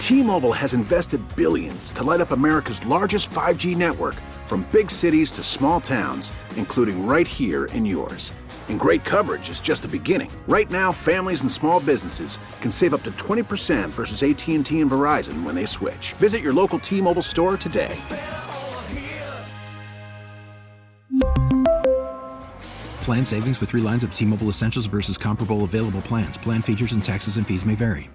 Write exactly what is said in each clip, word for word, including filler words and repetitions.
T-Mobile has invested billions to light up America's largest five G network, from big cities to small towns, including right here in yours. And great coverage is just the beginning. Right now, families and small businesses can save up to twenty percent versus A T and T and Verizon when they switch. Visit your local T-Mobile store today. Plan savings with three lines of T-Mobile Essentials versus comparable available plans. Plan features and taxes and fees may vary.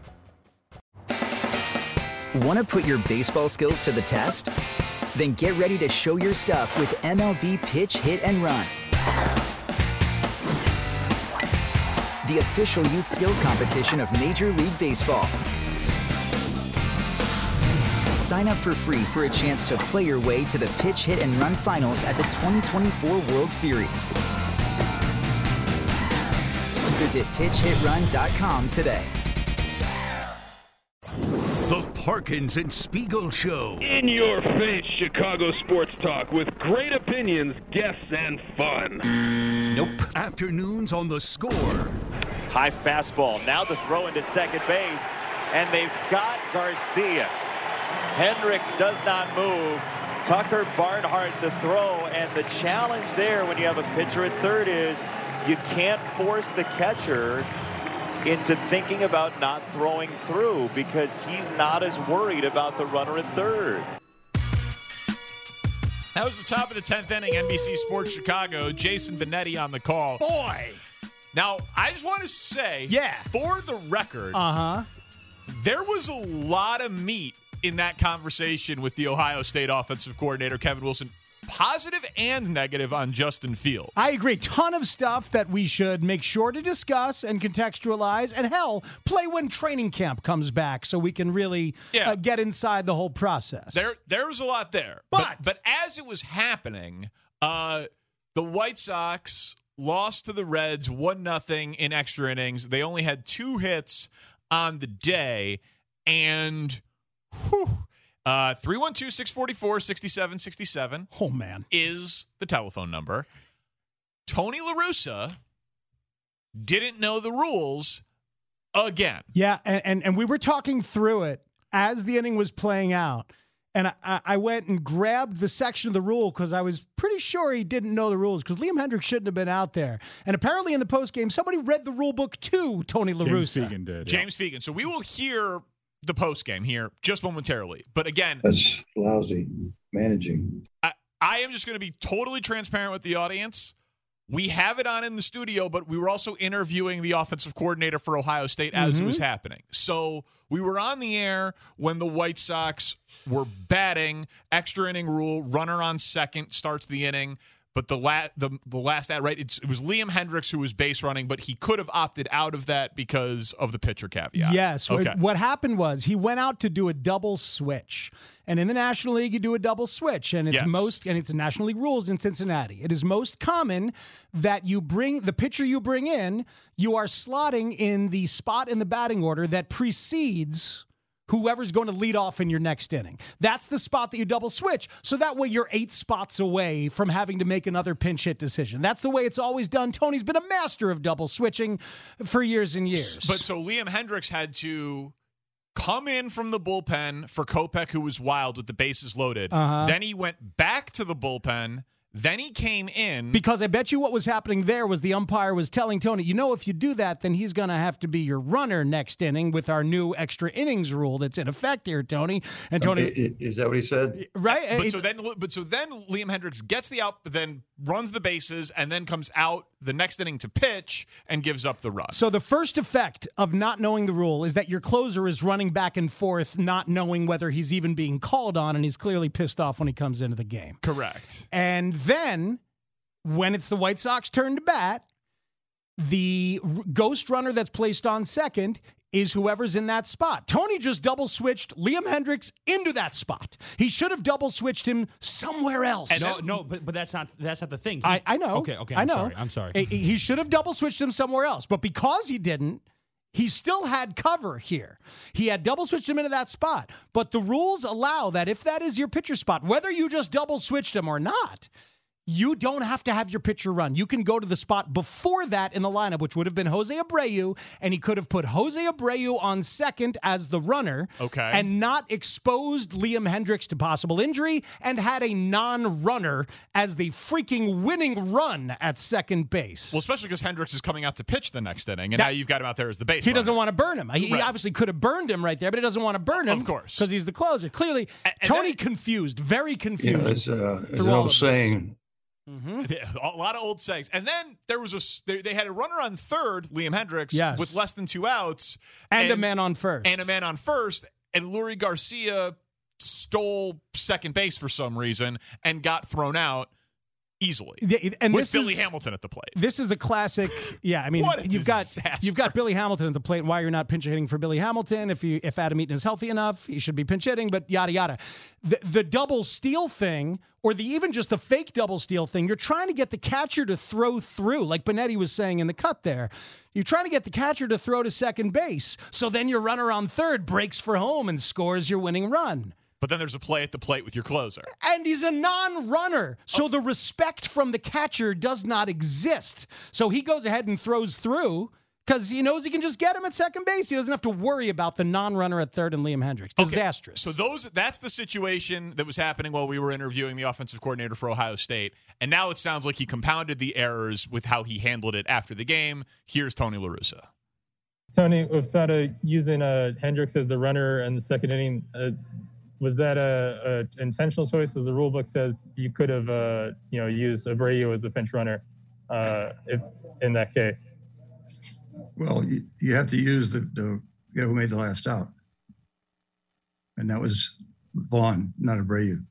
Want to put your baseball skills to the test? Then get ready to show your stuff with M L B Pitch, Hit, and Run. The official youth skills competition of Major League Baseball. Sign up for free for a chance to play your way to the Pitch, Hit, and Run finals at the twenty twenty-four World Series. Visit pitch hit run dot com today. The Parkins and Spiegel Show. In your face, Chicago sports talk with great opinions, guests, and fun. Nope. Afternoons on The Score. High fastball. Now the throw into second base, and they've got Garcia. Hendricks does not move. Tucker Barnhart the throw, and the challenge there when you have a pitcher at third is you can't force the catcher into thinking about not throwing through because he's not as worried about the runner at third. That was the top of the tenth inning, N B C Sports Chicago. Jason Benetti on the call. Boy! Now, I just want to say, yeah. for the record, uh-huh. there was a lot of meat in that conversation with the Ohio State offensive coordinator, Kevin Wilson. Positive and negative on Justin Fields. I agree. Ton of stuff that we should make sure to discuss and contextualize, and hell, play when training camp comes back so we can really yeah. uh, get inside the whole process. There, there was a lot there. But, but, but as it was happening, uh, the White Sox lost to the Reds one nothing in extra innings. They only had two hits on the day, and whew, Uh, three one two, six four four, six seven six seven Oh, man. is the telephone number. Tony La Russa didn't know the rules again. Yeah, and, and, and we were talking through it as the inning was playing out. And I, I went and grabbed the section of the rule because I was pretty sure he didn't know the rules because Liam Hendriks shouldn't have been out there. And apparently in the postgame, somebody read the rule book to Tony La Russa. James Fegan did. James yeah. Fegan. So we will hear the post game here just momentarily. But again, that's lousy managing. I, I am just going to be totally transparent with the audience. We have it on in the studio, but we were also interviewing the offensive coordinator for Ohio State as mm-hmm. it was happening. So we were on the air when the White Sox were batting, extra inning rule, runner on second starts the inning. But the, la- the the last at right, it's, it was Liam Hendriks who was base running, but he could have opted out of that because of the pitcher caveat. Yes. Okay. What happened was he went out to do a double switch, and in the National League you do a double switch, and it's yes. most and it's National League rules in Cincinnati. It is most common that you bring the pitcher you bring in, you are slotting in the spot in the batting order that precedes whoever's going to lead off in your next inning. That's the spot that you double switch. So that way you're eight spots away from having to make another pinch hit decision. That's the way it's always done. Tony's been a master of double switching for years and years. But so Liam Hendriks had to come in from the bullpen for Kopech, who was wild with the bases loaded. Uh-huh. Then he went back to the bullpen. Then he came in. Because I bet you what was happening there was the umpire was telling Tony, you know, if you do that, then he's going to have to be your runner next inning with our new extra innings rule that's in effect here, Tony. And Tony, okay, is that what he said? Right. But so then, but so then Liam Hendriks gets the out, then runs the bases, and then comes out the next inning to pitch and gives up the run. So the first effect of not knowing the rule is that your closer is running back and forth, not knowing whether he's even being called on, and he's clearly pissed off when he comes into the game. Correct. And then, when it's the White Sox turn to bat, the r- ghost runner that's placed on second is whoever's in that spot. Tony just double switched Liam Hendriks into that spot. He should have double switched him somewhere else. And no, no, but but that's not that's not the thing. He, I, I know. Okay, okay. I'm I know. Sorry, I'm sorry. He, he should have double switched him somewhere else, but because he didn't, he still had cover here. He had double switched him into that spot. But the rules allow that if that is your pitcher spot, whether you just double switched him or not, you don't have to have your pitcher run. You can go to the spot before that in the lineup, which would have been Jose Abreu, and he could have put Jose Abreu on second as the runner, okay, and not exposed Liam Hendriks to possible injury, and had a non-runner as the freaking winning run at second base. Well, especially because Hendriks is coming out to pitch the next inning, and That, now you've got him out there as the base He runner. doesn't want to burn him. He, right. he obviously could have burned him right there, but he doesn't want to burn him. Of course. Because he's the closer. Clearly, and, and Tony then, confused, very confused. You know, it's, uh, it's an old saying. Mm-hmm. A lot of old sayings. And then there was a they, they had a runner on third, Liam Hendriks, yes. with less than two outs. And, and a man on first. And a man on first. And Lurie Garcia stole second base for some reason and got thrown out easily. And with this Billy is, Hamilton at the plate. This is a classic. Yeah, I mean, what a you've disaster. got you've got Billy Hamilton at the plate. Why you're not pinch hitting for Billy Hamilton? If you if Adam Eaton is healthy enough, he should be pinch hitting. But yada yada. The, the double steal thing, or the even just the fake double steal thing, you're trying to get the catcher to throw through, like Benetti was saying in the cut there. You're trying to get the catcher to throw to second base, so then your runner on third breaks for home and scores your winning run. But then there's a play at the plate with your closer. And he's a non-runner. So oh. the respect from the catcher does not exist. So he goes ahead and throws through because he knows he can just get him at second base. He doesn't have to worry about the non-runner at third and Liam Hendriks. Disastrous. Okay. So those that's the situation that was happening while we were interviewing the offensive coordinator for Ohio State. And now it sounds like he compounded the errors with how he handled it after the game. Here's Tony La Russa. Tony, without uh, using uh, Hendriks as the runner in the second inning, uh, was that a, a intentional choice? As the rule book says, you could have, uh, you know, used Abreu as the pinch runner, uh, if in that case. Well, you, you have to use the, the guy who made the last out, and that was Vaughn, not Abreu.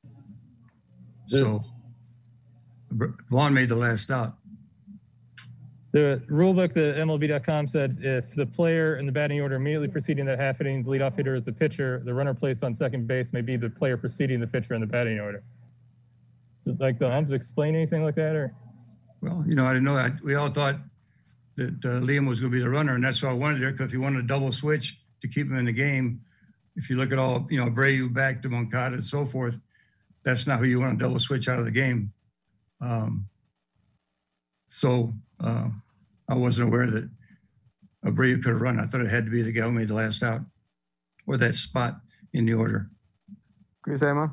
So Vaughn made the last out. The rule book, the M L B dot com said if the player in the batting order immediately preceding that half inning's leadoff hitter is the pitcher, the runner placed on second base may be the player preceding the pitcher in the batting order. Did, like the umps explain anything like that, or? Well, you know, I didn't know that. We all thought that uh, Liam was going to be the runner, and that's why I wanted it. Because if you wanted a double switch to keep him in the game, if you look at all, you know, Abreu back to Moncada and so forth, that's not who you want to double switch out of the game. Um, so. Uh, I wasn't aware that Abreu could have run. I thought it had to be the guy who made the last out or that spot in the order. Chris Emma.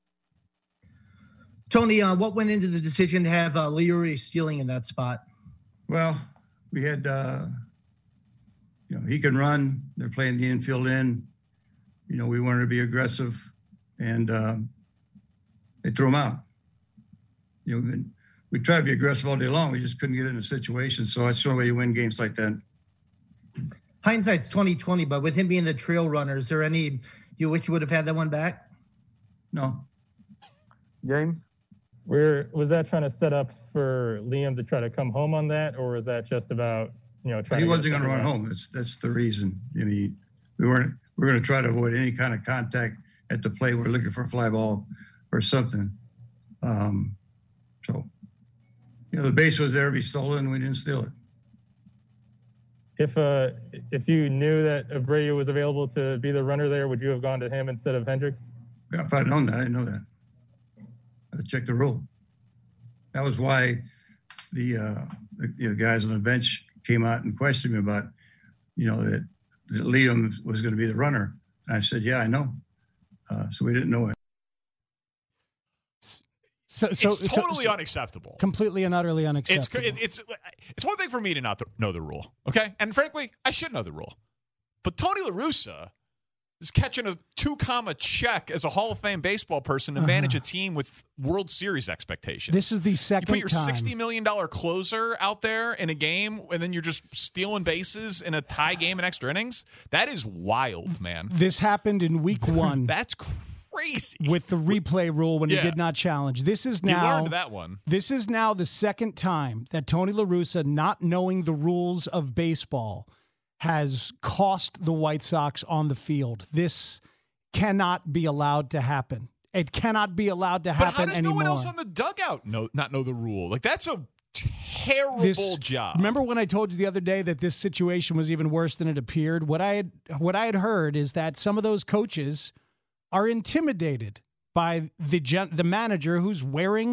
Tony, uh, what went into the decision to have uh, Lurie stealing in that spot? Well, we had, uh, you know, he can run. They're playing the infield in. You know, we wanted to be aggressive, and uh, they threw him out. You know, we tried to be aggressive all day long. We just couldn't get in a situation. So that's the only way you win games like that. Hindsight's twenty twenty, but with him being the trail runner, is there any you wish you would have had that one back? No. James? Where was that trying to set up for Liam to try to come home on that, or was that just about, you know, trying he to wasn't going to run home. That's that's the reason. I mean, we weren't we we're going to try to avoid any kind of contact at the plate. We're looking for a fly ball or something. Um, so. You know, the base was there to be stolen, and we didn't steal it. If uh, if you knew that Abreu was available to be the runner there, would you have gone to him instead of Hendriks? Yeah, if I'd known that, I didn't know that. I had to check the rule. That was why the, uh, the you know, guys on the bench came out and questioned me about, you know, that, that Liam was going to be the runner. And I said, yeah, I know. Uh, so we didn't know it. So, so, it's totally so, so unacceptable. Completely and utterly unacceptable. It's, it's it's one thing for me to not know the rule, okay? And frankly, I should know the rule. But Tony La Russa is catching a two-comma check as a Hall of Fame baseball person to uh-huh. manage a team with World Series expectations. This is the second time. You put your sixty million dollars closer out there in a game, and then you're just stealing bases in a tie game in extra innings? That is wild, man. This happened in week one. That's crazy. Crazy. With the replay rule when yeah. he did not challenge. This is now. You learned that one. This is now the second time that Tony La Russa, not knowing the rules of baseball, has cost the White Sox on the field. This cannot be allowed to happen. It cannot be allowed to happen anymore. But how does anymore. no one else on the dugout know, not know the rule? Like, that's a terrible this, job. Remember when I told you the other day that this situation was even worse than it appeared? What I had, what I had heard is that some of those coaches are intimidated by the gen- the manager who's wearing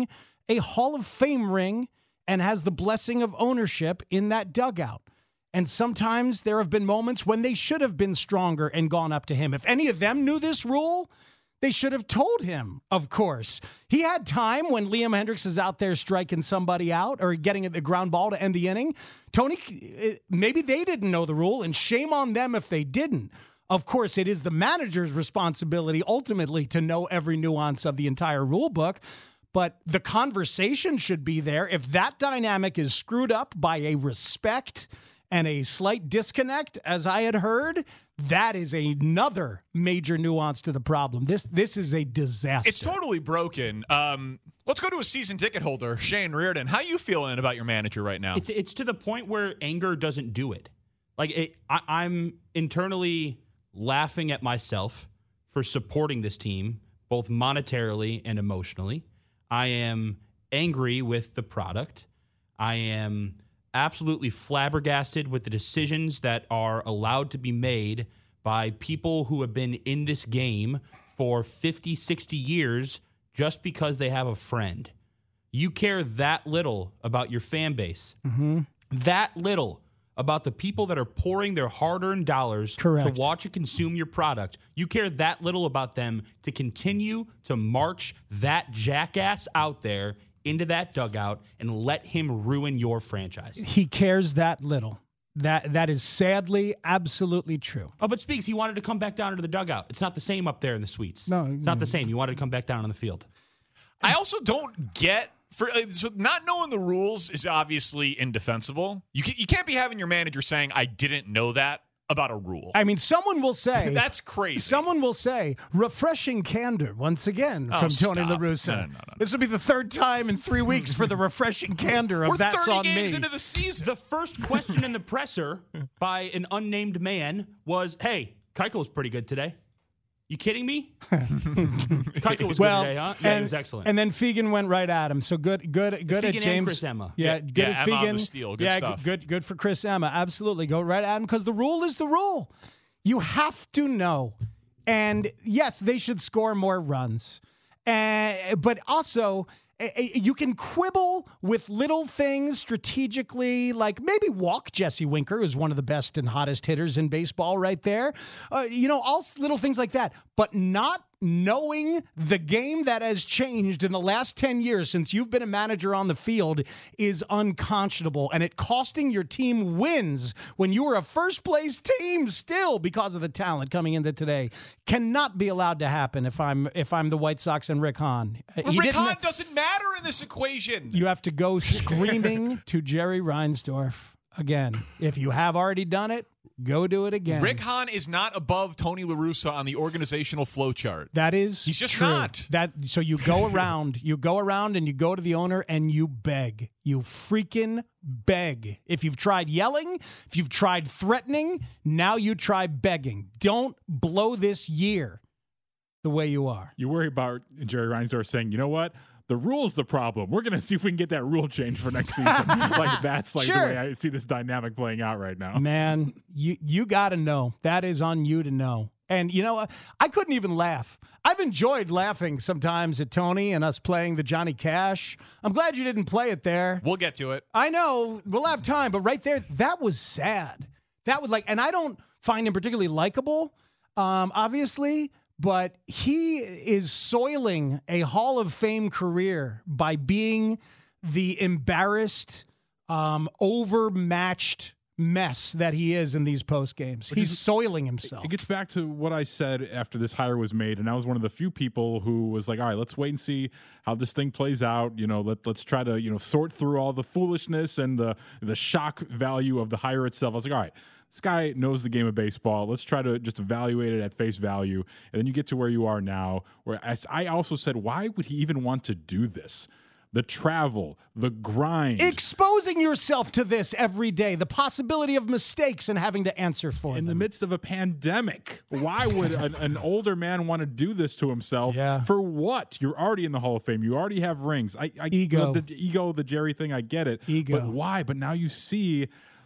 a Hall of Fame ring and has the blessing of ownership in that dugout. And sometimes there have been moments when they should have been stronger and gone up to him. If any of them knew this rule, they should have told him, of course. He had time when Liam Hendriks is out there striking somebody out or getting at the ground ball to end the inning. Tony, maybe they didn't know the rule, and shame on them if they didn't. Of course, it is the manager's responsibility ultimately to know every nuance of the entire rule book, but the conversation should be there. If that dynamic is screwed up by a respect and a slight disconnect, as I had heard, that is another major nuance to the problem. This this is a disaster. It's totally broken. Um, let's go to a season ticket holder, Shane Reardon. How you feeling about your manager right now? It's it's to the point where anger doesn't do it. Like it, I, I'm internally laughing at myself for supporting this team, both monetarily and emotionally. I am angry with the product. I am absolutely flabbergasted with the decisions that are allowed to be made by people who have been in this game for fifty, sixty years just because they have a friend. You care that little about your fan base, mm-hmm. that little about the people that are pouring their hard-earned dollars Correct. to watch and consume your product. You care that little about them to continue to march that jackass out there into that dugout and let him ruin your franchise. He cares that little. That that is sadly absolutely true. Oh, but Speaks, he wanted to come back down into the dugout. It's not the same up there in the suites. No, it's not the same. You wanted to come back down on the field. I also don't get for so not knowing the rules is obviously indefensible. You can, you can't be having your manager saying I didn't know that about a rule. I mean, someone will say that's crazy. Someone will say refreshing candor once again oh, from Tony stop. La Russa. No, no, no, no. This will be the third time in three weeks for the refreshing candor of We're that's thirty on games me. into the season. The first question in the presser by an unnamed man was, "Hey, Keuchel was pretty good today." You kidding me? Keuchel was well, good today, huh? Yeah, and, he was excellent. And then Fegan went right at him. So good, good, good Fegan at James. and Chris Emma. Yeah, Yeah, good yeah, at Emma on Fegan. the steal. Good yeah, stuff. good, good for Chris Emma. Absolutely, go right at him because the rule is the rule. You have to know. And yes, they should score more runs. Uh, but also, uh, you can quibble with little things strategically, like maybe walk Jesse Winker, who's one of the best and hottest hitters in baseball right there. Uh, you know, all little things like that. But not knowing the game that has changed in the last ten years since you've been a manager on the field is unconscionable, and it costing your team wins when you were a first place team still because of the talent coming into today cannot be allowed to happen if I'm if I'm the White Sox and Rick Hahn. Well, Rick Hahn doesn't matter in this equation. You have to go screaming to Jerry Reinsdorf again. If you have already done it, go do it again. Rick Hahn is not above Tony La Russa on the organizational flow chart. That is He's just true. not. That so you go around, you go around and you go to the owner and you beg. You freaking beg. If you've tried yelling, if you've tried threatening, now you try begging. Don't blow this year the way you are. You worry about Jerry Reinsdorf saying, you know what? The rule's the problem. We're going to see if we can get that rule changed for next season. Like that's like Sure. the way I see this dynamic playing out right now. Man, you you got to know. That is on you to know. And you know what? I couldn't even laugh. I've enjoyed laughing sometimes at Tony and us playing the Johnny Cash. I'm glad you didn't play it there. We'll get to it. I know. We'll have time. But right there, that was sad. That was like, and I don't find him particularly likable, um, obviously. But he is soiling a Hall of Fame career by being the embarrassed, um, overmatched mess that he is in these post games. He's is, soiling himself. It gets back to what I said after this hire was made, and I was one of the few people who was like, all right, let's wait and see how this thing plays out. You know, let, let's try to, you know, sort through all the foolishness and the the shock value of the hire itself. I was like, all right, this guy knows the game of baseball. Let's try to just evaluate it at face value. And then you get to where you are now, where as I also said, why would he even want to do this? The travel, the grind. Exposing yourself to this every day, the possibility of mistakes and having to answer for in them. the midst of a pandemic. Why would an, an older man want to do this to himself? Yeah. For what? You're already in the Hall of Fame. You already have rings. I, I Ego. The, the ego, the Jerry thing, I get it. Ego. But why? But now you see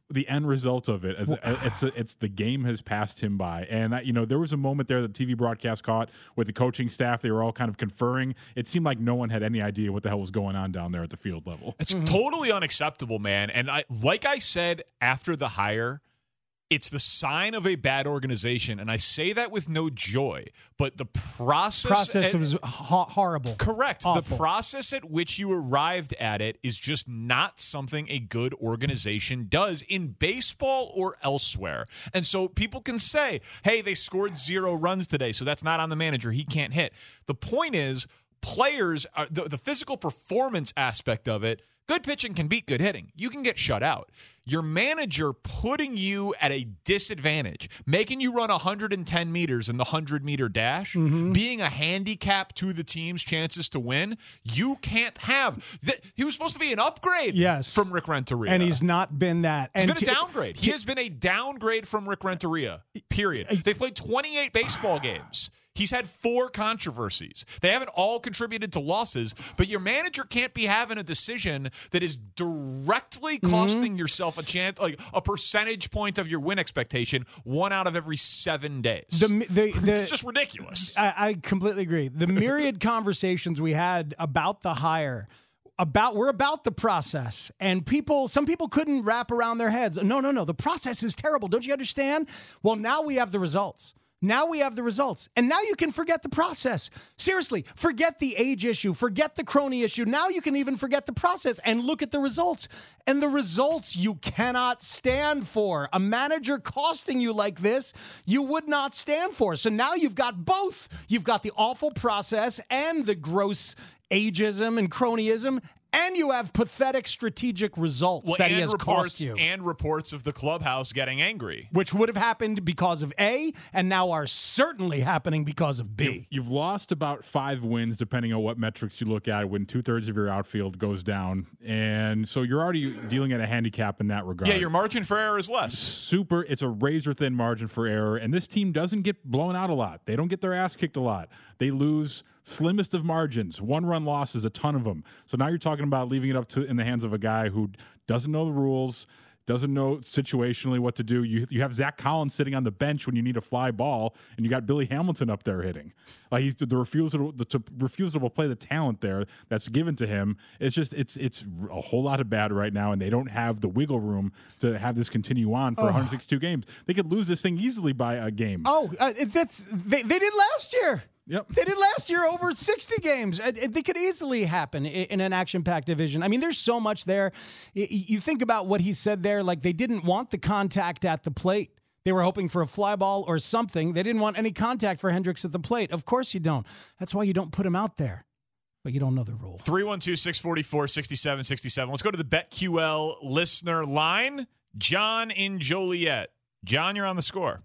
the end result of it, it's it's, it's the game has passed him by. And you know, there was a moment there that the T V broadcast caught with the coaching staff. They were all kind of conferring. It seemed like no one had any idea what the hell was going on down there at the field level. It's mm-hmm. totally unacceptable, man. And I, like I said after the hire, it's the sign of a bad organization, and I say that with no joy. But the process process at, was ho- horrible. Correct. Awful. The process at which you arrived at it is just not something a good organization does in baseball or elsewhere. And so people can say, "Hey, they scored zero runs today, so that's not on the manager. He can't hit." The point is, players are, the, the physical performance aspect of it. Good pitching can beat good hitting. You can get shut out. Your manager putting you at a disadvantage, making you run one hundred ten meters in the one hundred meter dash, mm-hmm. being a handicap to the team's chances to win, you can't have. Th- he was supposed to be an upgrade yes. from Rick Renteria. And he's not been that. He's and been a downgrade. He has been a downgrade from Rick Renteria, period. They've played twenty-eight baseball games. He's had four controversies. They haven't all contributed to losses, but your manager can't be having a decision that is directly costing mm-hmm. yourself a chance, like a percentage point of your win expectation, one out of every seven days. The, the, the, it's just ridiculous. I, I completely agree. The myriad conversations we had about the hire, about we're about the process, and people, some people couldn't wrap around their heads. No, no, no. The process is terrible. Don't you understand? Well, now we have the results. Now we have the results, and now you can forget the process. Seriously, forget the age issue, forget the crony issue. Now you can even forget the process and look at the results. And the results you cannot stand for. A manager costing you like this, you would not stand for. So now you've got both. You've got the awful process and the gross ageism and cronyism, and you have pathetic strategic results well, that he has reports, cost you. And reports of the clubhouse getting angry. Which would have happened because of A, and now are certainly happening because of B. You've lost about five wins, depending on what metrics you look at, when two-thirds of your outfield goes down. And so you're already dealing at a handicap in that regard. Yeah, your margin for error is less. Super. It's a razor-thin margin for error, and this team doesn't get blown out a lot. They don't get their ass kicked a lot. They lose slimmest of margins. One-run losses, a ton of them. So now you're talking about leaving it up to in the hands of a guy who doesn't know the rules, doesn't know situationally what to do. You you have Zach Collins sitting on the bench when you need a fly ball, and you got Billy Hamilton up there hitting. Like he's the, the refusal the to, refusal to play the talent there that's given to him. It's just it's it's a whole lot of bad right now, and they don't have the wiggle room to have this continue on for oh. one hundred sixty-two games. They could lose this thing easily by a game. Oh, uh, that's they they did last year. Yep. They did last year over sixty games. They could easily happen in an action-packed division. I mean, there's so much there. You think about what he said there, like they didn't want the contact at the plate. They were hoping for a fly ball or something. They didn't want any contact for Hendricks at the plate. Of course you don't. That's why you don't put him out there. But you don't know the rule. three one two, six four four, six seven six seven. Let's go to the BetQL listener line. John in Joliet. John, you're on the score.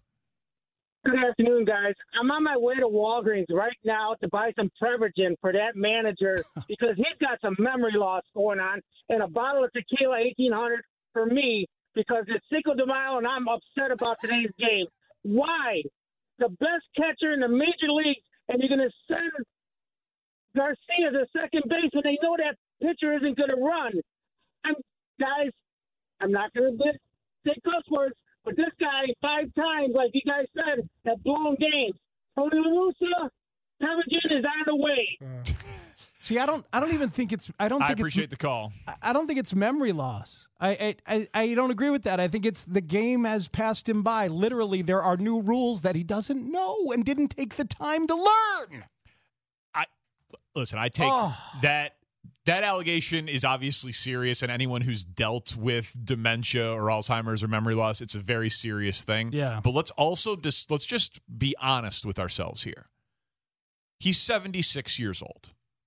Good afternoon, guys. I'm on my way to Walgreens right now to buy some Prevagen for that manager because he's got some memory loss going on, and a bottle of tequila eighteen hundred for me because it's Cinco de Mayo and I'm upset about today's game. Why? The best catcher in the major leagues, and you're going to send Garcia to second base when they know that pitcher isn't going to run. I'm, guys, I'm not going to say cuss words. But this guy, five times, like you guys said, have blown games. Tony La Russa, Prevagen is out of the way. Uh, see, I don't, I don't even think it's. I don't. I think appreciate it's, the call. I don't think it's memory loss. I, I, I don't agree with that. I think it's the game has passed him by. Literally, there are new rules that he doesn't know and didn't take the time to learn. I listen. I take oh. that. That allegation is obviously serious, and anyone who's dealt with dementia or Alzheimer's or memory loss, it's a very serious thing. Yeah. But let's also just let's just be honest with ourselves here. He's seventy-six years old.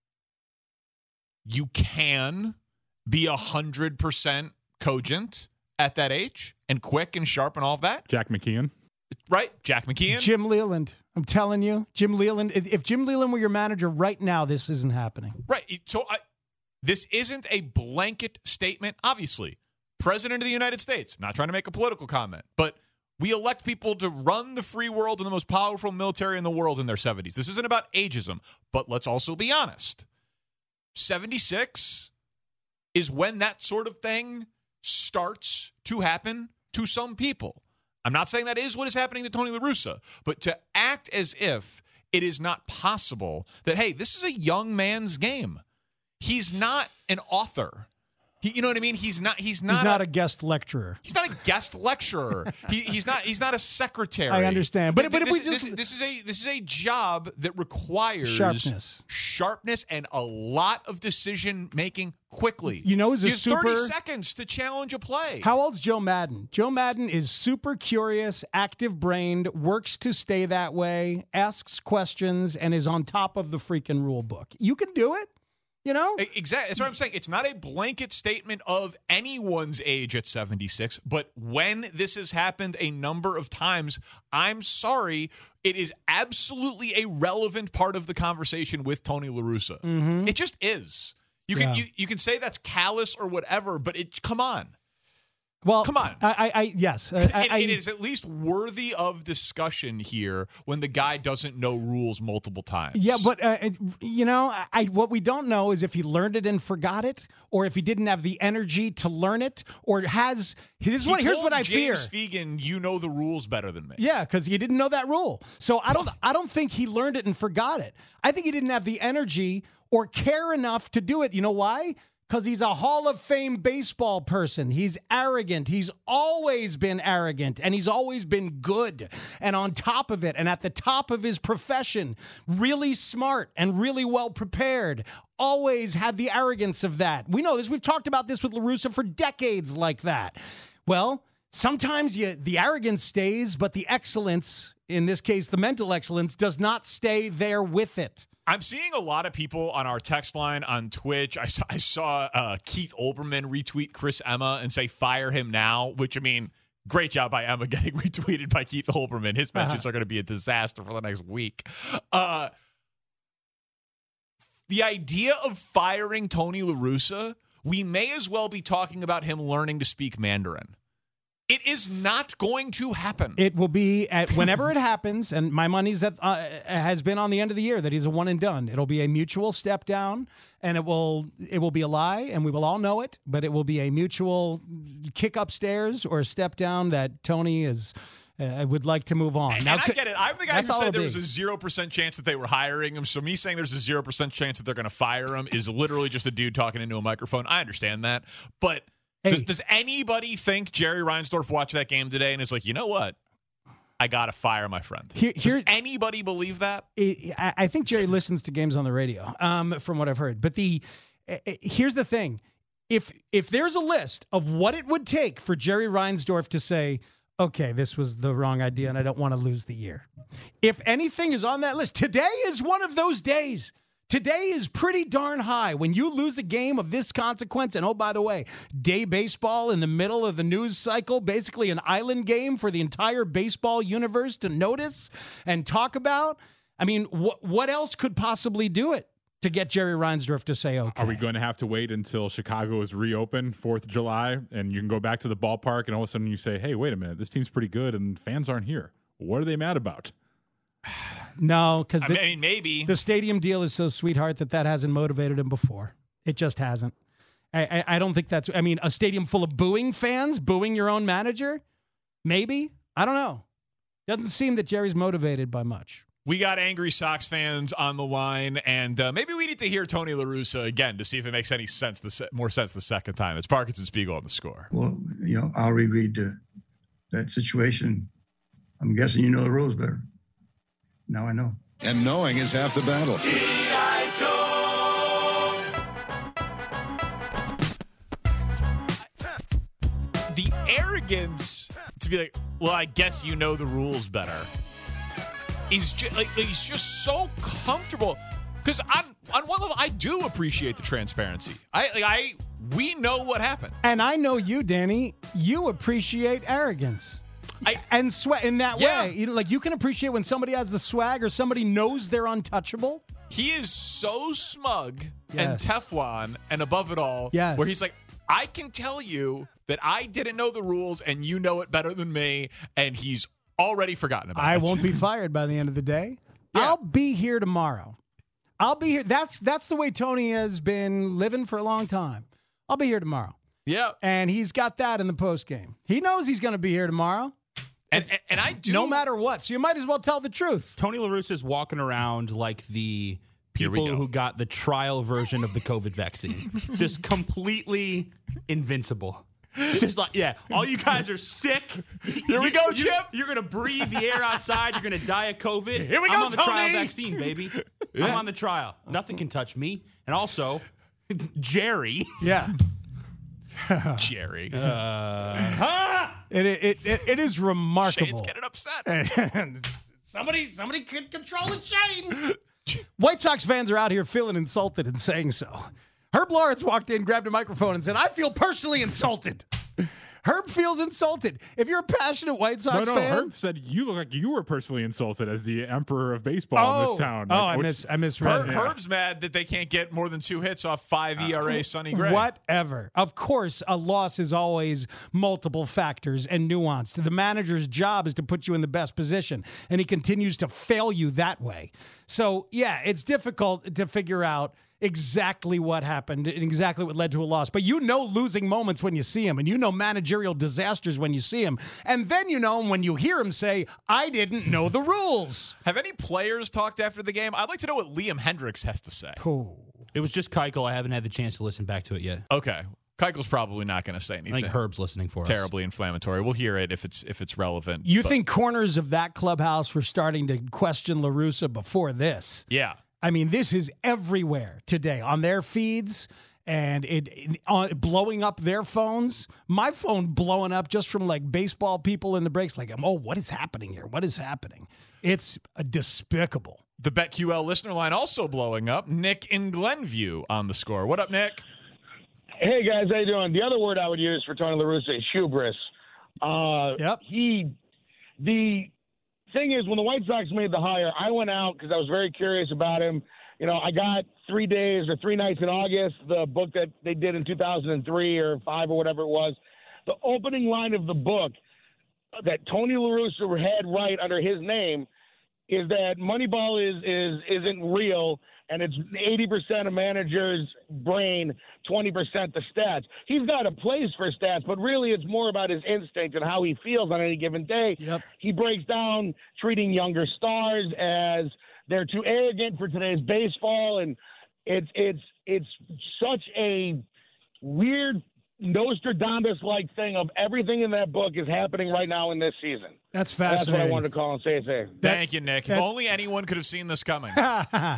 You can be one hundred percent cogent at that age and quick and sharp and all of that. Jack McKeon. Right? Jack McKeon. Jim Leland. I'm telling you, Jim Leland. If, if Jim Leland were your manager right now, this isn't happening. Right. So I, this isn't a blanket statement. Obviously, President of the United States. I'm not trying to make a political comment, but we elect people to run the free world and the most powerful military in the world in their seventies. This isn't about ageism, but let's also be honest. seventy-six is when that sort of thing starts to happen to some people. I'm not saying that is what is happening to Tony La Russa, but to act as if it is not possible that, hey, this is a young man's game. He's not an author. He, you know what I mean? He's not. He's not. He's not a, a guest lecturer. He's not a guest lecturer. he, he's not. He's not a secretary. I understand, but but if this, we just this, this is a this is a job that requires sharpness, sharpness, and a lot of decision making quickly. You know, is a you have super thirty seconds to challenge a play. How old's Joe Madden? Joe Madden is super curious, active-brained, works to stay that way, asks questions, and is on top of the freaking rule book. You can do it. You know? Exactly. That's what I'm saying. It's not a blanket statement of anyone's age at seventy-six, but when this has happened a number of times, I'm sorry, it is absolutely a relevant part of the conversation with Tony La Russa. Mm-hmm. It just is. You can Yeah. you, you can say that's callous or whatever, but it come on. Well, come on. I, I, I yes, I, I, it, it is at least worthy of discussion here when the guy doesn't know rules multiple times. Yeah, but uh, it- you know, I, I what we don't know is if he learned it and forgot it, or if he didn't have the energy to learn it, or has. This is He what, here's told what I James fear. Fegan, you know the rules better than me. Yeah, because he didn't know that rule. So I don't. I don't think he learned it and forgot it. I think he didn't have the energy or care enough to do it. You know why? Because he's a Hall of Fame baseball person. He's arrogant. He's always been arrogant, and he's always been good. And on top of it, and at the top of his profession, really smart and really well prepared. Always had the arrogance of that. We know this. We've talked about this with La Russa for decades like that. Well, sometimes you, the arrogance stays, but the excellence, in this case, the mental excellence, does not stay there with it. I'm seeing a lot of people on our text line on Twitch. I saw, I saw uh, Keith Olbermann retweet Chris Emma and say, fire him now, which, I mean, great job by Emma getting retweeted by Keith Olbermann. His mentions Uh-huh. are going to be a disaster for the next week. Uh, the idea of firing Tony La Russa, we may as well be talking about him learning to speak Mandarin. It is not going to happen. It will be at whenever it happens, and my money's that uh, has been on the end of the year that he's a one and done. It'll be a mutual step down, and it will it will be a lie, and we will all know it. But it will be a mutual kick upstairs or a step down that Tony is uh, would like to move on. And, now, and I get it. I'm the guy that's who all said it'll there was be. a zero percent chance that they were hiring him. So me saying there's a zero percent chance that they're going to fire him is literally just a dude talking into a microphone. I understand that, but. Does, does anybody think Jerry Reinsdorf watched that game today and is like, you know what? I got to fire my friend. Here- does here- anybody believe that? I I think Jerry listens to games on the radio, um, from what I've heard. But the uh, here's the thing: if if there's a list of what it would take for Jerry Reinsdorf to say, "Okay, this was the wrong idea, and I don't want to lose the year," if anything is on that list, today is one of those days. Today is pretty darn high. When you lose a game of this consequence, and oh, by the way, day baseball in the middle of the news cycle, basically an island game for the entire baseball universe to notice and talk about. I mean, wh- what else could possibly do it to get Jerry Reinsdorf to say, okay? Are we going to have to wait until Chicago is reopened, fourth of July, and you can go back to the ballpark and all of a sudden you say, hey, wait a minute, this team's pretty good and fans aren't here. What are they mad about? No, because I mean, maybe the stadium deal is so sweetheart that that hasn't motivated him before. It just hasn't. I, I, I don't think that's. I mean, a stadium full of booing fans, booing your own manager, maybe. I don't know. Doesn't seem that Jerry's motivated by much. We got angry Sox fans on the line, and uh, maybe we need to hear Tony La Russa again to see if it makes any sense, the se- more sense the second time. It's Parkinson Spiegel on the score. Well, you know, I'll reread uh, that situation. I'm guessing you know the rules better. Now I know. And knowing is half the battle. The arrogance to be like, well, I guess you know the rules better. He's just, like, he's just so comfortable. Because on on one level, I do appreciate the transparency. I like I we know what happened. And I know you, Danny. You appreciate arrogance. I, and sweat in that Yeah. way. You know, like you can appreciate when somebody has the swag or somebody knows they're untouchable. He is so smug and Yes. Teflon and above it all, Yes. where he's like, I can tell you that I didn't know the rules and you know it better than me, and he's already forgotten about I it. won't be fired by the end of the day. I'll be here tomorrow. I'll be here. That's that's the way Tony has been living for a long time. I'll be here tomorrow. Yeah. And he's got that in the postgame. He knows he's going to be here tomorrow. And, and, and I do. No matter what. So you might as well tell the truth. Tony La Russa is walking around like the people go. who got the trial version of the COVID vaccine. Just completely invincible. Just like, yeah, all you guys are sick. Here we go, Chip. You're, you're going to breathe the air outside. You're going to die of COVID. Here we I'm go, on the Tony. trial vaccine, baby. Yeah. I'm on the trial. Nothing can touch me. And also, Jerry. Yeah. Jerry. Uh, It, it, it, it is remarkable. Shane's getting upset. somebody, somebody can control the Shane. White Sox fans are out here feeling insulted and saying so. Herb Lawrence walked in, grabbed a microphone, and said, I feel personally insulted. Herb feels insulted. If you're a passionate White Sox no, no, fan. Herb said you look like you were personally insulted as the emperor of baseball oh, in this town. Oh, Like, I, which- miss, I misread Herb, it. Herb's mad that they can't get more than two hits off five E R A Sonny Gray. Whatever. Of course, a loss is always multiple factors and nuanced. The manager's job is to put you in the best position, and he continues to fail you that way. So, yeah, it's difficult to figure out exactly what happened and exactly what led to a loss. But you know losing moments when you see him, and you know managerial disasters when you see him. And then you know when you hear him say, I didn't know the rules. Have any players talked after the game? I'd like to know what Liam Hendricks has to say. Oh. it was just Keuchel. I haven't had the chance to listen back to it yet. Okay. Keuchel's probably not going to say anything. I think Herb's listening for us. Terribly inflammatory. We'll hear it if it's if it's relevant. You but- think corners of that clubhouse were starting to question La Russa before this? Yeah. I mean, this is everywhere today on their feeds and it, it on, blowing up their phones. My phone blowing up just from like baseball people in the breaks. Like, oh, what is happening here? What is happening? It's uh, despicable. The BetQL listener line also blowing up. Nick in Glenview on the score. What up, Nick? Hey, guys, how you doing? The other word I would use for Tony La Russa is hubris. Uh, yep. He, the thing is, when the White Sox made the hire, I went out because I was very curious about him. You know, I got three days or three nights in August, the book that they did in two thousand three or five or whatever it was. The opening line of the book that Tony La Russa had right under his name is that Moneyball is is isn't real, and it's eighty percent a manager's brain, twenty percent the stats. He's got a place for stats, but really it's more about his instinct and how he feels on any given day. Yep. He breaks down treating younger stars as they're too arrogant for today's baseball, and it's it's it's such a weird Nostradamus-like thing of everything in that book is happening right now in this season. That's That's what I fascinating. wanted to call and say. say. Thank you, Nick. that- if only anyone could have seen this coming. that,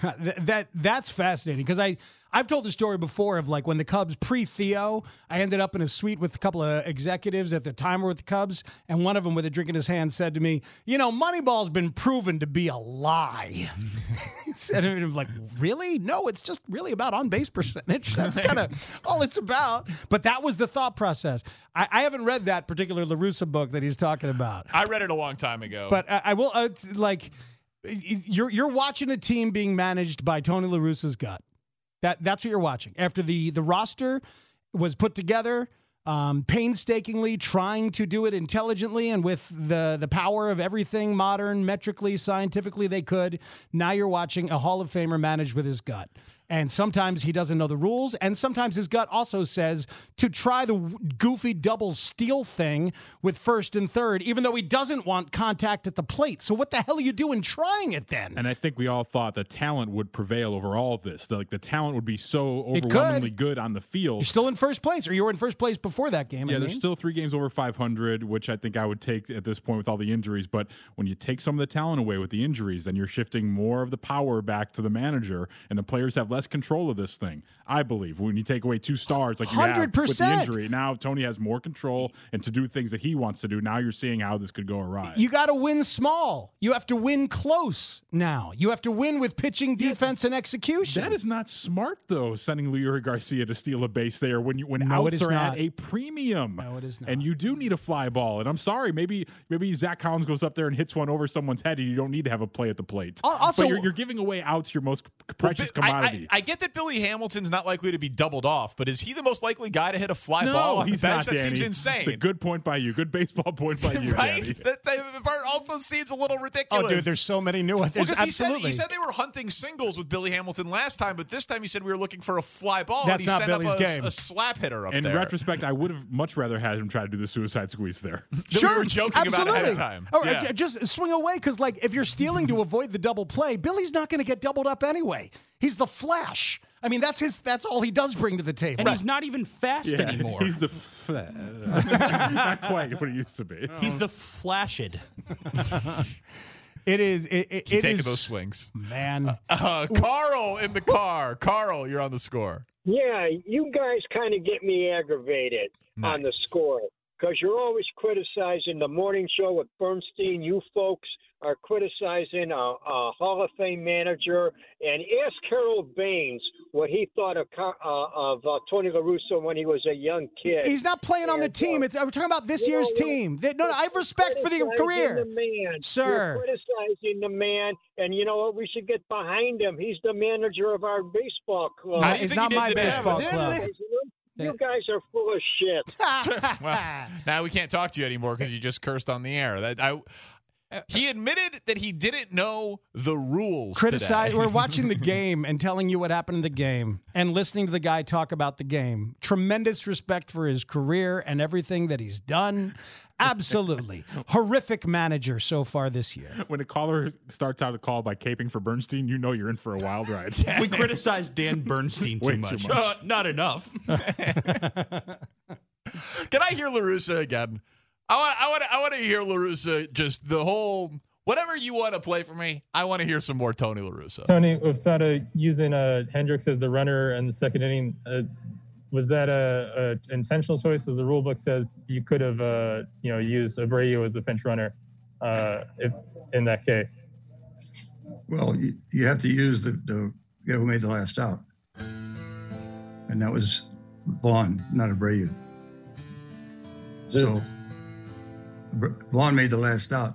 that that's fascinating because I I've told the story before of like when the Cubs pre-Theo, I ended up in a suite with a couple of executives at the time with the Cubs, and one of them with a drink in his hand said to me, "You know, Moneyball's been proven to be a lie." And I'm like, really? No, it's just really about on-base percentage. That's kind of all it's about. But that was the thought process. I, I haven't read that particular La Russa book that he's talking about. I read it a long time ago. But I, I will uh, it's like you're you're watching a team being managed by Tony La Russa's gut. That that's what you're watching. After the the roster was put together, um, painstakingly trying to do it intelligently and with the the power of everything modern, metrically, scientifically they could. Now you're watching a Hall of Famer managed with his gut. And sometimes he doesn't know the rules, and sometimes his gut also says to try the goofy double steal thing with first and third, even though he doesn't want contact at the plate. So what the hell are you doing trying it then? And I think we all thought that talent would prevail over all of this. Like the talent would be so It could. overwhelmingly good on the field. You're still in first place, or you were in first place before that game. Yeah, I there's mean. still three games over five hundred, which I think I would take at this point with all the injuries. But when you take some of the talent away with the injuries, then you're shifting more of the power back to the manager, and the players have less control of this thing. I believe when you take away two stars like you have one hundred percent. with the injury, now Tony has more control and to do things that he wants to do. Now you're seeing how this could go awry. You got to win small. You have to win close now. You have to win with pitching, defense, and execution. That is not smart, though, sending Leury Garcia to steal a base there when you when No, it outs is are not. at a premium. No, it is not. And you do need a fly ball. And I'm sorry, maybe maybe Zach Collins goes up there and hits one over someone's head, and you don't need to have a play at the plate. Al- also- but you're, you're giving away outs, your most precious But I- commodity. I, I get that Billy Hamilton's not likely to be doubled off, but is he the most likely guy to hit a fly no, ball on he's the bench? not, That Danny. seems insane. It's a good point by you. Good baseball point by you, right? Danny. That they, all also seems a little ridiculous. Oh, dude, there's so many new ones. Well, There's 'cause he said, absolutely. he said they were hunting singles with Billy Hamilton last time, but this time he said we were looking for a fly ball. That's and he not sent Billy's up a, game. a slap hitter up In there. retrospect, I would have much rather had him try to do the suicide squeeze there. Sure, we were joking absolutely. about ahead of time. Or Yeah. uh, just swing away because, like, if you're stealing to avoid the double play, Billy's not going to get doubled up anyway. He's the Flash. I mean, that's his. That's all he does bring to the table. And he's not even fast Yeah, anymore. He's the fla- not quite what he used to be. He's the flashed. It is. It, it, Keep it taking is- those swings. Man. Uh, Carl in the car. Carl, you're on the score. Yeah, you guys kind of get me aggravated on the score because you're always criticizing the morning show with Bernstein. You folks are criticizing a, a Hall of Fame manager. And ask Harold Baines what he thought of uh, of uh, Tony La Russa when he was a young kid. He's not playing on the team. It's, we're talking about this year's team. They- no, no, I have respect for the Criticizing career, the man. sir. You're criticizing the man, and you know what? We should get behind him. He's the manager of our baseball club. How do you It's think not he did my today? baseball club. You guys are full of shit. Well, now we can't talk to you anymore because you just cursed on the air. That I. He admitted that he didn't know the rules. Criticize. today. We're watching the game and telling you what happened in the game and listening to the guy talk about the game. Tremendous respect for his career and everything that he's done. Absolutely. Horrific manager so far this year. When a caller starts out a call by caping for Bernstein, you know you're in for a wild ride. We criticize Dan Bernstein too Way much. too much. Uh, not enough. Can I hear La Russa again? I want. I want. I want to hear La Russa. Just the whole. Whatever you want to play for me, I want to hear some more Tony La Russa. Tony Osada using uh, Hendricks as the runner in the second inning. Uh, was that a, a intentional choice? As the rule book says, you could have, uh, you know, used Abreu as the pinch runner, uh, if in that case. Well, you, you have to use the, the guy who made the last out. And that was Vaughn, not Abreu. So Vaughn made the last out.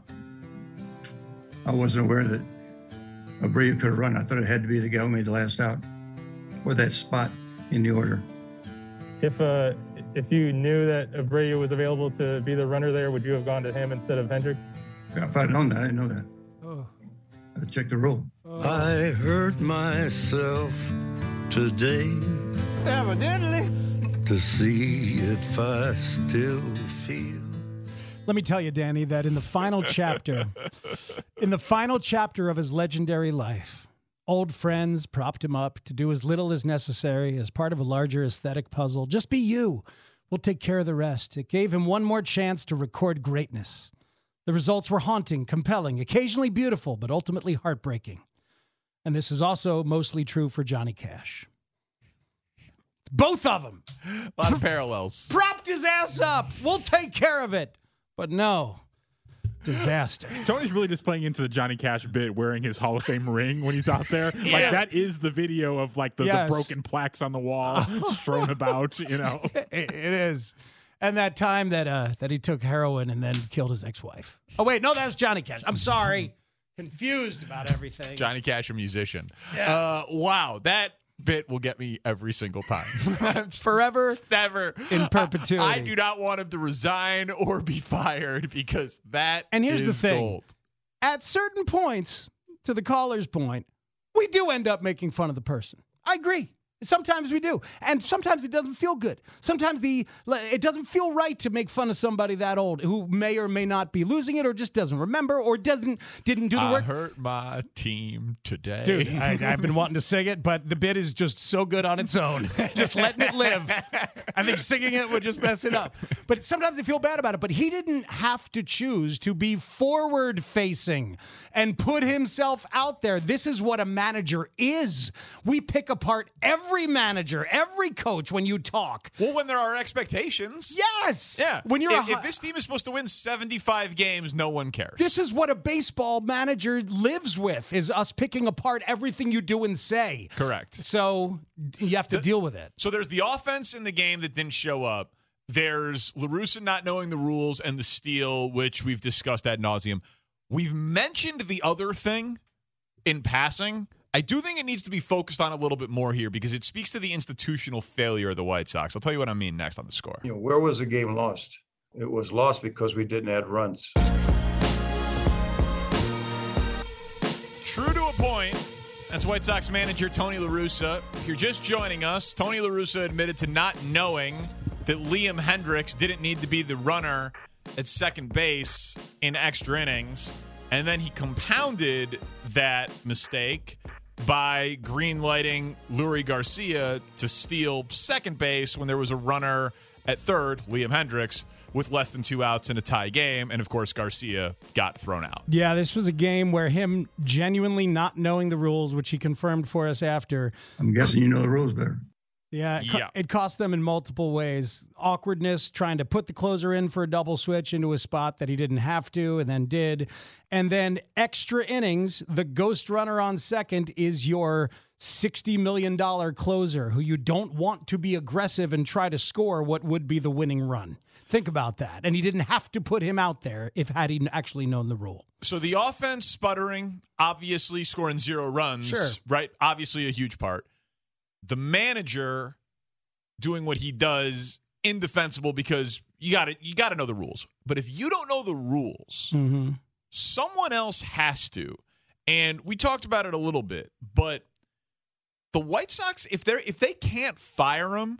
I wasn't aware that Abreu could have run. I thought it had to be the guy who made the last out or that spot in the order. If uh, if you knew that Abreu was available to be the runner there, would you have gone to him instead of Hendricks? Yeah, if I'd known that, I didn't know that. Oh. I had to check the rule. I hurt myself today Evidently. to see if I still feel. Let me tell you, Danny, that in the final chapter, in the final chapter of his legendary life, old friends propped him up to do as little as necessary as part of a larger aesthetic puzzle. Just be you. We'll take care of the rest. It gave him one more chance to record greatness. The results were haunting, compelling, occasionally beautiful, but ultimately heartbreaking. And this is also mostly true for Johnny Cash. Both of them. A lot of parallels. Propped his ass up. We'll take care of it. But no. Disaster. Tony's really just playing into the Johnny Cash bit, wearing his Hall of Fame ring when he's out there. Yeah. Like that is the video of like the, Yes. the broken plaques on the wall strewn about. You know, it, it is. And that time that uh, that he took heroin and then killed his ex-wife. Oh wait, no, that was Johnny Cash. I'm sorry, confused about everything. Johnny Cash, a musician. Yeah. Uh, wow, that bit will get me every single time. Forever, never in perpetuity. I, I do not want him to resign or be fired because that And here's is the thing. gold. At certain points, to the caller's point, we do end up making fun of the person. I agree. Sometimes we do. And sometimes it doesn't feel good. Sometimes the it doesn't feel right to make fun of somebody that old who may or may not be losing it or just doesn't remember or doesn't didn't do the I work. hurt my team today. Dude, I, I've been wanting to sing it, but the bit is just so good on its own. Just letting it live. I think singing it would just mess it up. But sometimes I feel bad about it. But he didn't have to choose to be forward-facing and put himself out there. This is what a manager is. We pick apart every manager, every coach when you talk. Well, when there are expectations. Yes. Yeah. When you're if, a, if this team is supposed to win seventy-five games, no one cares. This is what a baseball manager lives with, is us picking apart everything you do and say. Correct. So you have to The- deal with it. So there's the offense in the game that didn't show up. There's La Russa not knowing the rules and the steal, which we've discussed ad nauseum. We've mentioned the other thing in passing. I do think it needs to be focused on a little bit more here because it speaks to the institutional failure of the White Sox. I'll tell you what I mean next on The Score. You know, where was the game lost? It was lost because we didn't add runs. True to a point. That's White Sox manager Tony La Russa. If you're just joining us, Tony La Russa admitted to not knowing that Liam Hendriks didn't need to be the runner at second base in extra innings. And then he compounded that mistake by greenlighting Lurie Garcia to steal second base when there was a runner at third, Liam Hendriks, with less than two outs in a tie game. And, of course, Garcia got thrown out. Yeah, this was a game where him genuinely not knowing the rules, which he confirmed for us after. I'm guessing you know the rules better. Yeah, it, co- Yeah. it cost them in multiple ways. Awkwardness, trying to put the closer in for a double switch into a spot that he didn't have to and then did. And then extra innings, the ghost runner on second is your sixty million dollars closer who you don't want to be aggressive and try to score what would be the winning run. Think about that. And he didn't have to put him out there if had he actually known the rule. So the offense sputtering, obviously scoring zero runs, Sure. right? Obviously a huge part. The manager doing what he does, indefensible because you got to you got to know the rules. But if you don't know the rules, Mm-hmm. someone else has to. And we talked about it a little bit, but the White Sox, if they're if they can't fire him,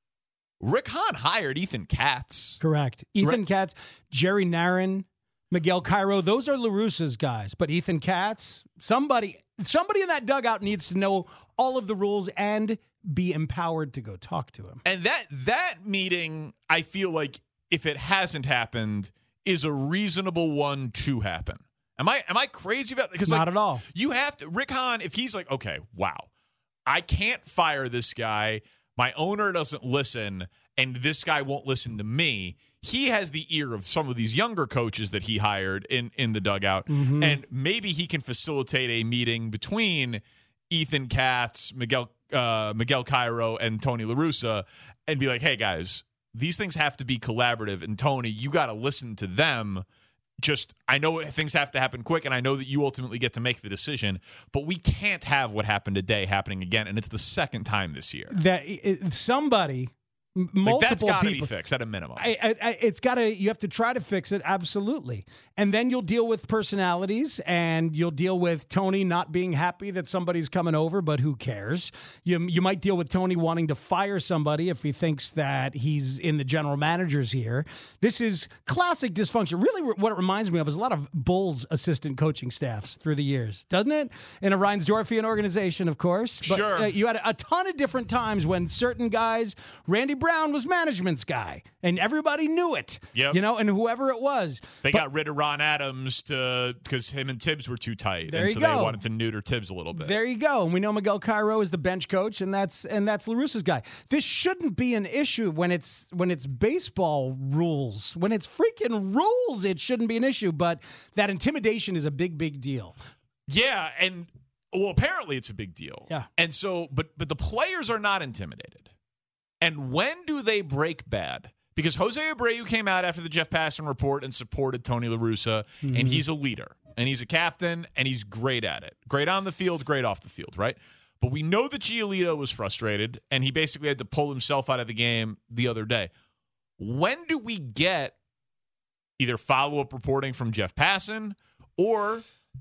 Rick Hahn hired Ethan Katz. Correct. Ethan Right. Katz, Jerry Narin, Miguel Cairo, those are La Russa's guys. But Ethan Katz, somebody, somebody in that dugout needs to know all of the rules and be empowered to go talk to him. And that that meeting, I feel like if it hasn't happened, is a reasonable one to happen. Am I am I crazy about that? Because Not like, at all. You have to Rick Hahn, if he's like, okay, wow, I can't fire this guy. My owner doesn't listen, and this guy won't listen to me. He has the ear of some of these younger coaches that he hired in, in the dugout, Mhm. and maybe he can facilitate a meeting between Ethan Katz, Miguel uh, Miguel Cairo, and Tony La Russa, and be like, hey, guys, these things have to be collaborative, and Tony, you got to listen to them. Just, I know things have to happen quick, and I know that you ultimately get to make the decision, but we can't have what happened today happening again, and it's the second time this year. That it, somebody, m- multiple Like, that's got to be people. fixed at a minimum. I, I, I, it's got to. You have to try to fix it, absolutely, and then you'll deal with personalities, and you'll deal with Tony not being happy that somebody's coming over, but who cares? You you might deal with Tony wanting to fire somebody if he thinks that he's in the general manager's ear. This is classic dysfunction. Really, what it reminds me of is a lot of Bulls assistant coaching staffs through the years, doesn't it? In a Reinsdorfian organization, of course. But, Sure. uh, you had a, a ton of different times when certain guys, Randy Brown was management's guy, and everybody knew it. Yep. You know, and whoever it was. They But- got rid of Ron Adams to because him and Tibbs were too tight, There and you so go. they wanted to neuter Tibbs a little bit. There you go. And we know Miguel Cairo is the bench coach, and that's and that's La Russa's guy. This shouldn't be an issue when it's when it's baseball rules. When it's freaking rules, it shouldn't be an issue. But that intimidation is a big, big deal. Yeah, and well, apparently it's a big deal. Yeah. And so, but but the players are not intimidated. And when do they break bad? Because Jose Abreu came out after the Jeff Passan report and supported Tony La Russa, Mhm. and he's a leader, and he's a captain, and he's great at it. Great on the field, great off the field, right? But we know that Giolito was frustrated, and he basically had to pull himself out of the game the other day. When do we get either follow-up reporting from Jeff Passan or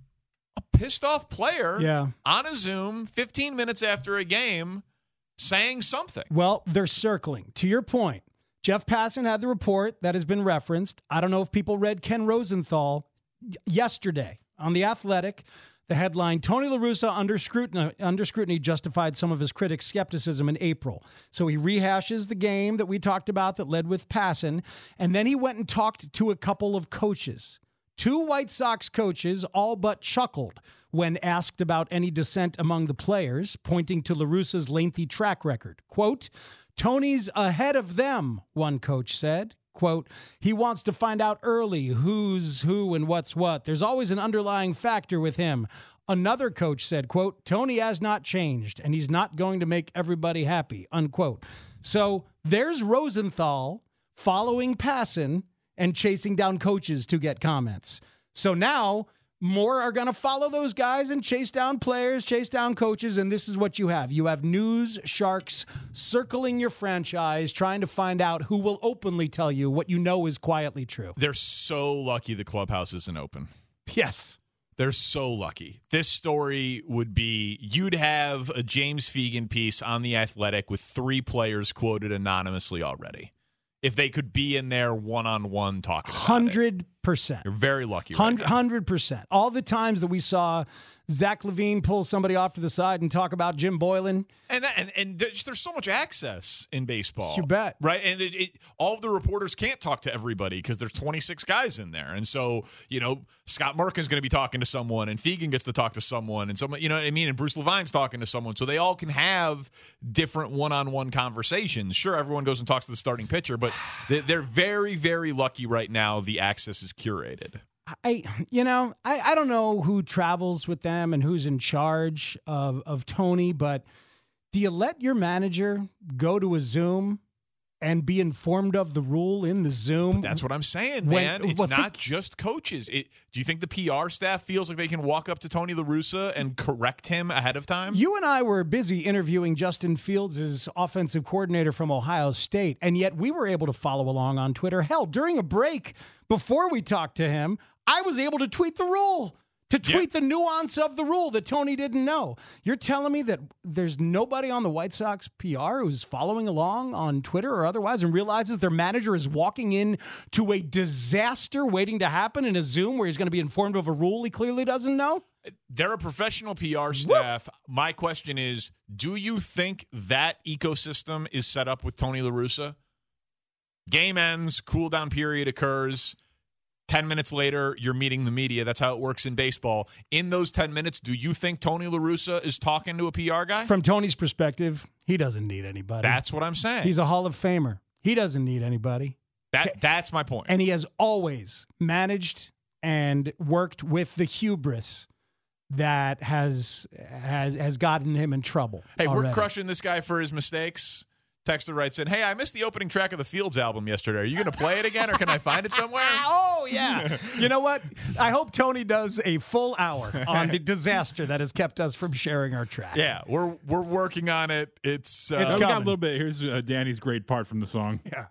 a pissed-off player Yeah. on a Zoom fifteen minutes after a game saying something? Well, they're circling. To your point, Jeff Passan had the report that has been referenced. I don't know if people read Ken Rosenthal y- yesterday on The Athletic. The headline, Tony La Russa under scrutiny, under scrutiny justified some of his critics' skepticism in April. So he rehashes the game that we talked about that led with Passan, and then he went and talked to a couple of coaches. Two White Sox coaches all but chuckled when asked about any dissent among the players, pointing to La Russa's lengthy track record. Quote, Tony's ahead of them, one coach said. Quote, he wants to find out early who's who and what's what. There's always an underlying factor with him. Another coach said, quote, Tony has not changed and he's not going to make everybody happy, unquote. So there's Rosenthal following Passan and chasing down coaches to get comments. So now more are going to follow those guys and chase down players, chase down coaches, and this is what you have. You have news sharks circling your franchise, trying to find out who will openly tell you what you know is quietly true. They're so lucky the clubhouse isn't open. Yes. They're so lucky. This story would be, you'd have a James Fegan piece on The Athletic with three players quoted anonymously already. If they could be in there one-on-one talking about one hundred percent. it. You're very lucky. one Right hundred percent. All the times that we saw Zach Levine pull somebody off to the side and talk about Jim Boylan. And that, and, and there's, there's so much access in baseball. You bet. Right? And it, it, all of the reporters can't talk to everybody because there's twenty-six guys in there. And so, you know, Scott Merkin's going to be talking to someone, and Fegan gets to talk to someone, and someone, you know what I mean? And Bruce Levine's talking to someone. So they all can have different one-on-one conversations. Sure, everyone goes and talks to the starting pitcher, but they're very, very lucky right now the access is curated. I, you know, I, I don't know who travels with them and who's in charge of, of Tony, but do you let your manager go to a Zoom and be informed of the rule in the Zoom? But that's what I'm saying, When- man. It's well, not think- just coaches. It, do you think the P R staff feels like they can walk up to Tony La Russa and correct him ahead of time? You and I were busy interviewing Justin Fields' offensive coordinator from Ohio State, and yet we were able to follow along on Twitter. Hell, during a break before we talked to him, I was able to tweet the rule, to tweet the nuance of the rule that Tony didn't know. You're telling me that there's nobody on the White Sox P R who's following along on Twitter or otherwise and realizes their manager is walking in to a disaster waiting to happen in a Zoom where he's going to be informed of a rule he clearly doesn't know? They're a professional P R staff. Woo! My question is, do you think that ecosystem is set up with Tony La Russa? Game ends, cool down period occurs. ten minutes later, you're meeting the media. That's how it works in baseball. In those ten minutes, do you think Tony La Russa is talking to a P R guy? From Tony's perspective, he doesn't need anybody. That's what I'm saying. He's a Hall of Famer. He doesn't need anybody. That That's my point. And he has always managed and worked with the hubris that has has has gotten him in trouble. Hey, already. We're crushing this guy for his mistakes. Texter writes in, hey, I missed the opening track of the Fields album yesterday. Are you going to play it again, or can I find it somewhere? Oh, yeah. You know what? I hope Tony does a full hour on the disaster that has kept us from sharing our track. Yeah, we're we're working on it. It's, uh, it's we got a little bit. Here's uh, Danny's great part from the song. Yeah.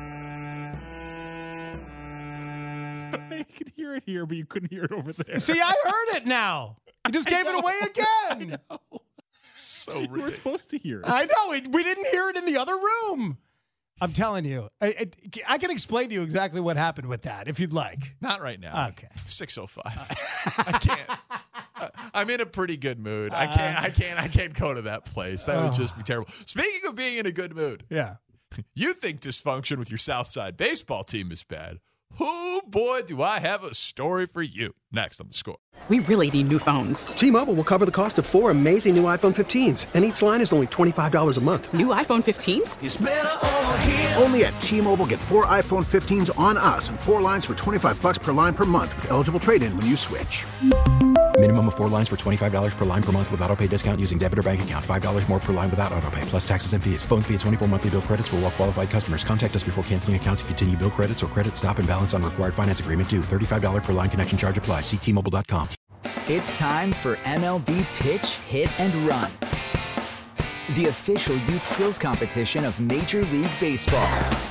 You could hear it here, but you couldn't hear it over there. See, I heard it now. You just gave it away again. I know. So ridiculous. We were supposed to hear it. I know. We, we didn't hear it in the other room. I'm telling you. I, I, I can explain to you exactly what happened with that if you'd like. Not right now. Okay. six oh five. I can't. Uh, I'm in a pretty good mood. I can't. I can't. I can't go to that place. That would just be terrible. Speaking of being in a good mood, yeah. You think dysfunction with your Southside baseball team is bad? Oh boy, do I have a story for you. Next on The Score. We really need new phones. T-Mobile will cover the cost of four amazing new iPhone fifteens, and each line is only twenty-five dollars a month. New iPhone fifteens? It's better over here. Only at T-Mobile, get four iPhone fifteens on us and four lines for twenty-five bucks per line per month with eligible trade-in when you switch. Minimum of four lines for twenty-five dollars per line per month with autopay discount using debit or bank account. five dollars more per line without autopay, plus taxes and fees. Phone fee at twenty-four monthly bill credits for well-qualified customers. Contact us before canceling account to continue bill credits or credit stop and balance on required finance agreement due. thirty-five dollars per line connection charge applies. See T Mobile dot com. It's time for M L B Pitch, Hit, and Run, the official youth skills competition of Major League Baseball.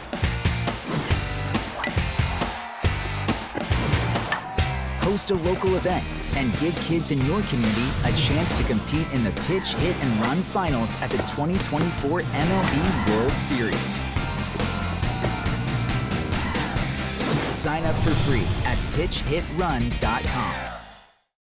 Host a local event and give kids in your community a chance to compete in the Pitch, Hit, and Run finals at the twenty twenty-four M L B World Series. Sign up for free at pitch hit run dot com.